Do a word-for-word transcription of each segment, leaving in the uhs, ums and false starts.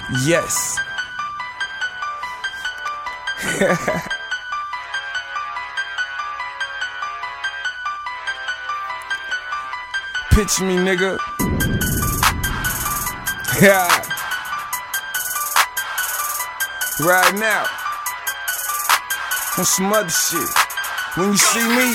Yes. Pitch me, nigga. Right now. On some other shit. When you see me,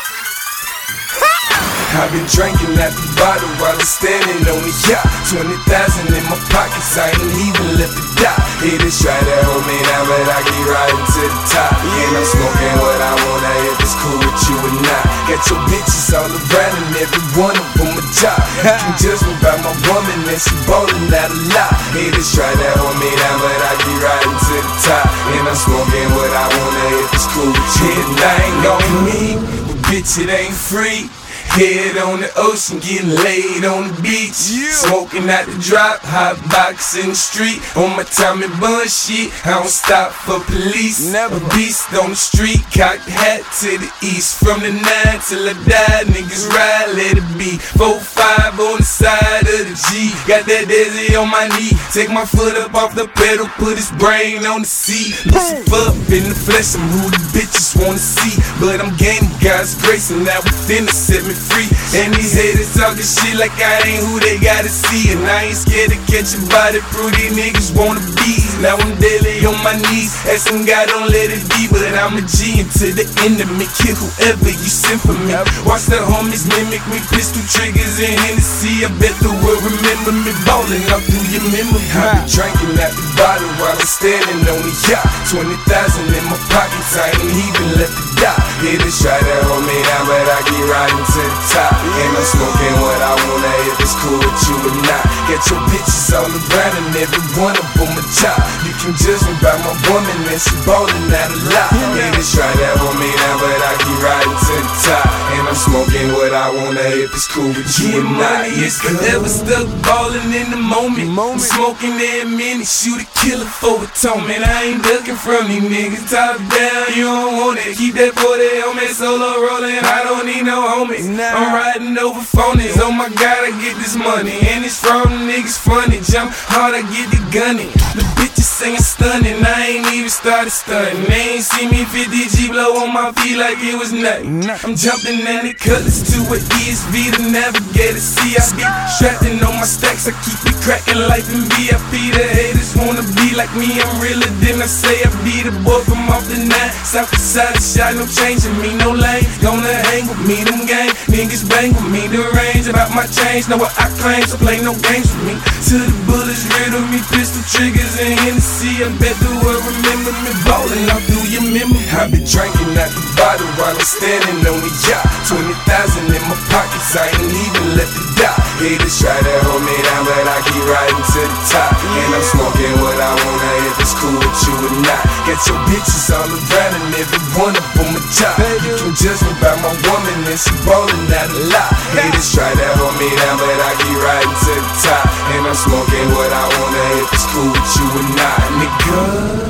I've been drinking at the bottle while I'm standing on the yacht. Twenty thousand in my pockets, I ain't even left a dot. Haters try to hold me down, but I keep riding to the top. And I'm smoking what I want, I if it's cool with you or not. Got your bitches all around and every one of them a job. You can judge me by my woman and she ballin' out a lot. Haters try to hold me down, but I keep riding to the top. And I'm smoking what I want, if it's cool with you or not. I ain't on me, but bitch it ain't free. Head on the ocean, getting laid on the beach. Yeah. Smoking out the drop, hot box in the street. On my Tommy Bun shit, I don't stop for police. Never. A beast on the street, cocked hat to the east. From the nine till I die, niggas ride, let it be. Four five on the side of the G. Got that Desi on my knee. Take my foot up off the pedal, put his brain on the seat. Lucifer up in the flesh, I'm who the bitches wanna see. But I'm gaining God's grace, and now within it set me free. And these haters talking shit like I ain't who they gotta see. And I ain't scared to catch a body, prove these niggas wanna be. Now I'm daily on my knees, asking God don't let it be. But I'm a G until the end of me, kill whoever you send for me. Watch the homies mimic me, pistol triggers and Hennessy. I bet the world remember me ballin' up through your memory. I be drinking at the bottle while I'm standing on the yacht. Twenty thousand in my pockets, I ain't even left a dot. Haters try to hold me down, but I keep riding to the top. And I'm smoking what I want, if it's cool with you or not. Got your bitches all around and every one of them a job. You can judge me by my woman and she ballin' out a lot. Haters try to hold me down, but I keep riding to the top. And I'm smoking what I want, if it's cool with you or not. It's forever stuck ballin' in the moment. I'm smoking every minute, shoot a killer for atonement. I ain't ducking from these niggas. Top down, you don't want it. Keep that forty on me, solo rollin'. I don't need no homies. I'm riding over phonies. Oh my God, I get this money. And it's from niggas funny. Jump hard, I get the gunning. The bitches singing stunning. I ain't even started stunning. They ain't see me fifty G blow on my feet like it was nothing. I'm jumping in the cutlass to an E S V to navigate to see. I be strapping on my stacks. I keep it cracking life in V I P. The haters wanna be like me. I'm realer than I say I be. The boy from off the nine. South to side shot, no changing me, no lane. Gonna hang with me, them gang niggas bang with me. The range about my change, know what I claim, so play no games with me. Till the bullets riddle me, pistol triggers and Hennessy. I bet the world remember me ballin' out through your memory. I been drinking at the bottle while I'm standing on the yacht. Twenty thousand in my pockets, I ain't even left a dot. Haters try to hold me down, but I keep riding to the top. And I'm smoking what I want, if it's cool with you or not. Got your bitches all around and every one of them a job. You can judge me by my woman and she ballin' out a lot. Haters try to hold me down, but I keep riding to the top. And I'm smoking what I want, if it's cool with you or not, nigga.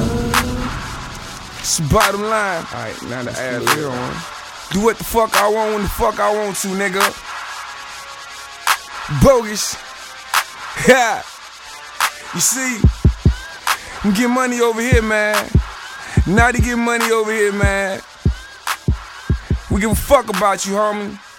It's the bottom line. Alright, now the ad lib on. Do what the fuck I want when the fuck I want to, nigga. Bogus. Yeah. You see, we get money over here, man. Now they get money over here, man. We give a fuck about you, homie.